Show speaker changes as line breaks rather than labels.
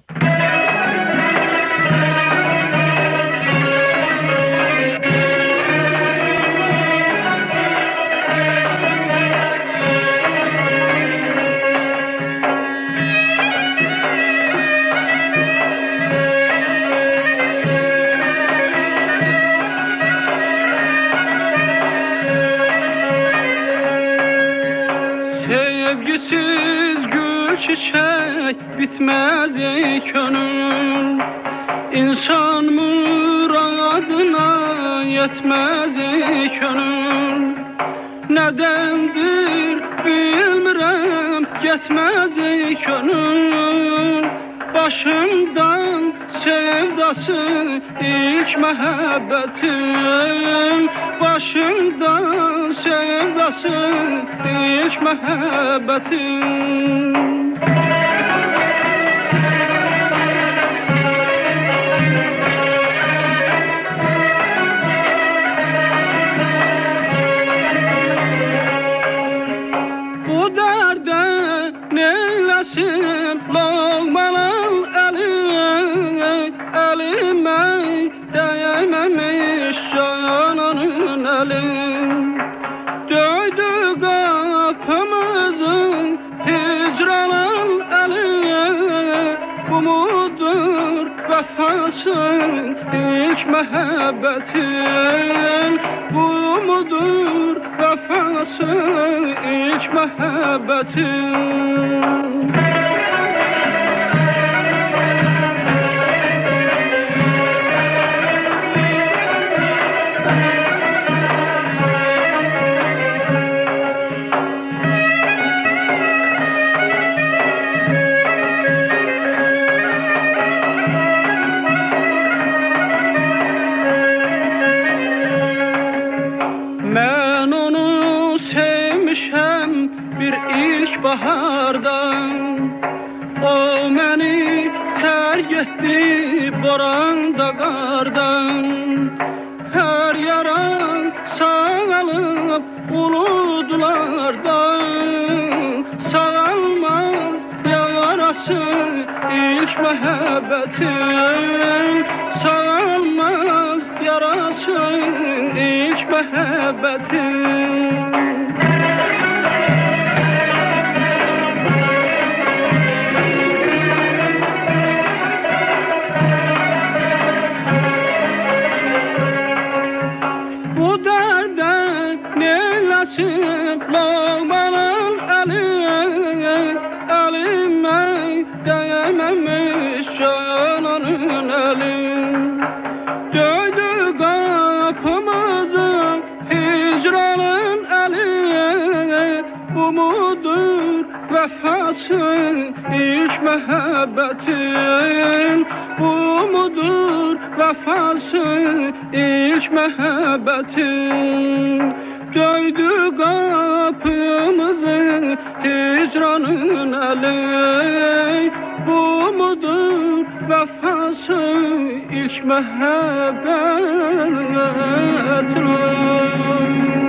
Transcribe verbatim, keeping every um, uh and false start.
Sevgisiz gül çiçek bitmez ey gönül. İnsan muradına yetmez ey gönül. Nedendir bilmirəm yetmez ey gönül. Başımdan sevdası ilk məhəbbətim. Başımdan sevdası ilk məhəbbətim. Bu dərdə neyləsin loğmanal əlim, əlimə dəyməmiş cananın əlim. Döydü qapımızın hicranal əlim. Bu mudur vəfasın ilk məhəbbətin. Bu mudur vəfasın ilk məhəbbətin. Mən onu sevmişəm bir ilk bahardan. O məni tərk etdi boranda qardan. Hər yaran sağalıb uludulardan. Sağalmaz yarası ilk məhəbbətin. Sağalmaz yarası ilk məhəbbətin. Bu dərdə neyləsin loğmanal əlim, əlimə dəyməmiş cananın əlim. Döydü qapımızı hicranın əlim. Bu mudur vəfasın ilk məhəbbətin. Bu mudur vəfasın ilk məhəbbətin. Döydü qapımızı hicranın əlim. Bu mudur vəfasın ilk məhəbbətin.